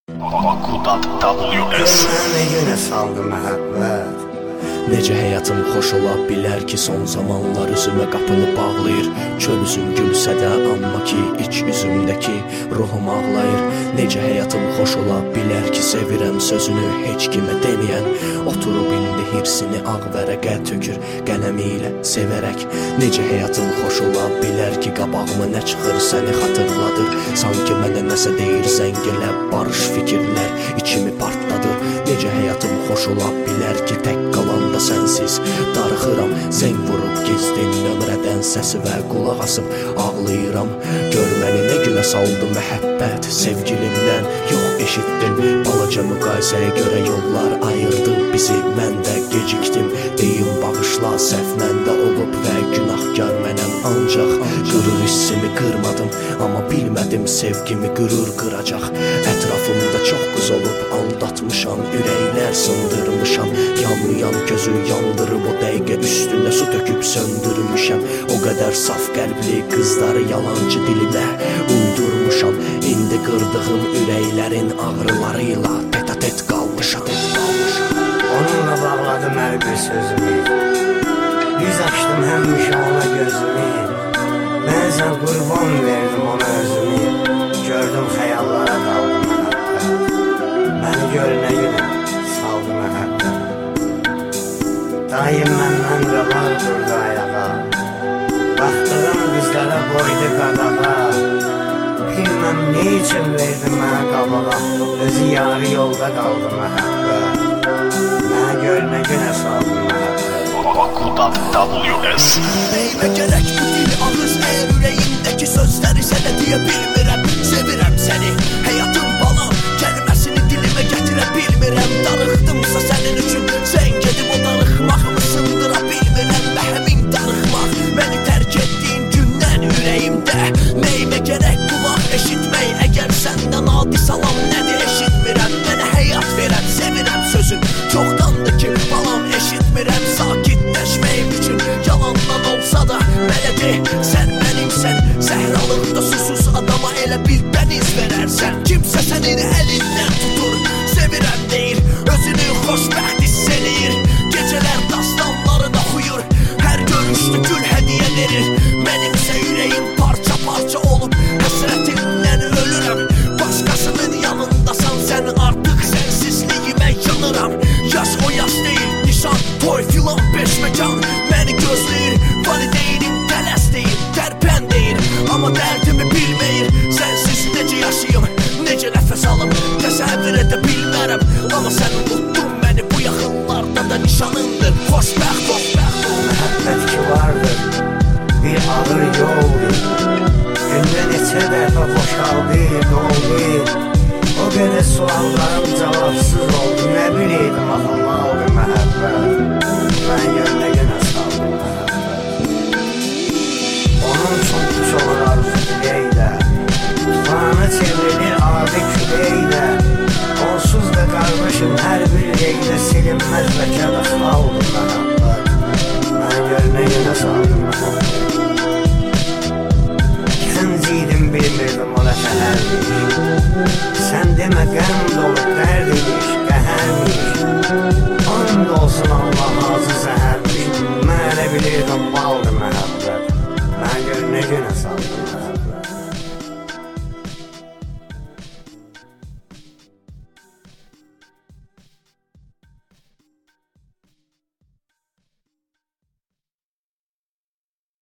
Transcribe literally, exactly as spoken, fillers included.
Bakudan W S Gözlərini yenə saldı məhəbbət. Necə həyatım xoş ola bilər ki, son zamanlar üzümə qapını bağlayır. Çöl üzüm gülsə də, amma ki, iç üzümdəki ruhum ağlayır. Necə həyatım xoş ola bilər ki, sevirəm sözünü heç kimə deməyən. Oturub indi hirsini ağ vərəqə tökür qələmi ilə sevərək. Necə həyatım xoş ola bilər ki, qabağıma nə çıxır səni xatırladır. Sanki mənə nəsə deyir zəngilə, barış fikirlər içimi partladır. Necə həyatım xoş ola bilər ki, tək qalanda sənsiz darıxıram. Zəng vurub gizdin nömrədən səsi və qulaq asıb ağlayıram. Gör məni nə günə saldı məhəbbət sevgilimdən. Yox eşitdim, balaca müqayisəyə görə yollar ayırdı bizi. Mən də gecikdim, deyim bağışla, səhv məndə olub və günahkar mənəm. Ancaq qürur hissimi qırmadım, amma bilmədim sevgimi qürur qıracaq. Ətrafımda çox qız olub aldatmışam, ürəklər sındırmışam. Yanmayan gözü yandırıb o dəqiqə üstünə su töküb söndürmüşəm. O qədər saf qəlbli qızları yalancı dilimə uydurmuşam. İndi qırdığım ürəklərin ağrılarıyla tet-a-tet qalmışam. Onunla bağladım hər bir sözümü, yüz açdım həmişə ona gözümü. Bəzən qurban verdim ona özümü, gördüm xəyallara daldım məhəbbət. Məni görünə günə saldı məhəbbət. Daim məndən qalar durdu ayağa, baxdığım qızlara qoydu qadağa. Bilməm ne üçün verdim mənə qabağa, özü yarı yolda qaldı məhəbbət. Mənə görünə günə saldı məhəbbət. Bakudan W S Neyime gerek bu dili ağız, eğer ürəyimdəki sözləri sənə deyə bilmirəm. Sevirəm səni, həyatım balam, kəlməsini dilimə gətirə bilmirəm. Darıxdımsa sənin üçün, sən gedib o darıxmağımı sındıra bilmirəm. Və həmin darıxmaq məni tərk etdiyin gündən ürəyimdə. Neyime gerek qulaq eşitmək, əgər səndən adi salam nədir eşitmirəm. Mənə həyat verən, sevirəm sözün çoxdandır ki, balam eşitmirəm. Sakitləşməyim üçün yalandan olsa da mənə de, sən mənimsən. Səhralıqda susuz adama elə bil dəniz verərsən. Kimsə sənin əlindən tutur, sevirəm deyir, özünü xoşbəxt hiss eləyir. Gecələr dastanlarını oxuyur, hər görüşdə gül hədiyyə verir. Mənimsə ürəyim parça parça olub, həsrətindən ölürəm. Başqasının yanındasan sən, artıq sənsizliyimə yanıram. Yaş o yaş deyil, nişan, toy filan beş məkan məni gözləyir. Valideynim tələs deyir, tərpən deyir, amma dərdimi bilməyir. Sənsiz necə yaşayım, necə nəfəs alım, təsəvvür edə bilmərəm. Amma sən unuttun məni, bu yaxınlarda da nişanındır. Xoşbəxt, xoşbəxt ol. Məhəbbət ki vardır, bir ağır yoldur. Gündə neçə dəfə boşaldı, doldu. O qədər suallarım cavabsız oldu. Nə bileydim axıllı oldu məhəbbət. Mən görünə günə saldım məhəbbət. Onun üçün kuş olur arzu diləkdə, tufanı çevrilir adi küləkdə. Onsuz da qardaşım hər bir reydə silinməz və kədəx aldı məhəbbət. Mən görünə günə saldım məhəbbət. Gənc idim, bilmirdim o da şəhərmiş. Sən demə qəm dolu dərd imiş, qəhərmiş. And olsun Allah azı zəhərmiş. Mən elə bilirdim baldı məhəbbət. Mən görünə günə saldım.